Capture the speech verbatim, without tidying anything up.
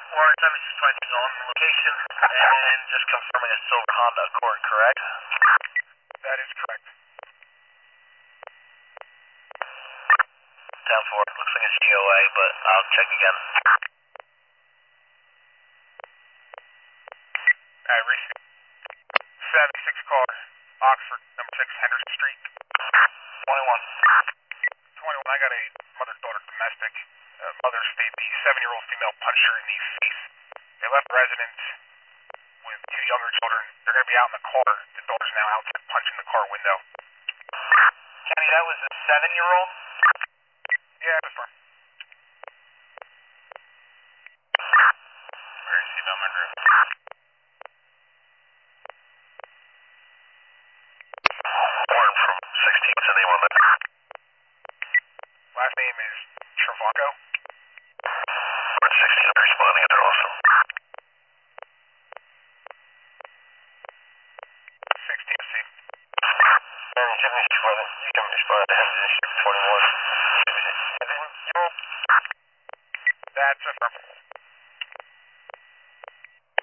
Warren seventy-six twenty-two is on location, and just confirming a silver Honda Accord, correct? That is correct. ten four, looks like it's G O A, but I'll check again. Alright, receive. seventy-six car, Oxford, number six, Henderson Street. twenty-one. twenty-one, I got a mother-daughter domestic. Uh, mother stated the seven-year-old female punched her in the face. They left the residence with two younger children. They're going to be out in the car. The daughter's now outside punching the car window. Kenny, that was a seven-year-old? Yeah, confirm. Where is he, Monroe? Warren from sixteen, what's the name on that? Last name is Travaco. Warren sixteen, I'm responding, they're awesome. sixteen, see. And you can respond, you can respond to Henderson twenty-one. That's affirmative.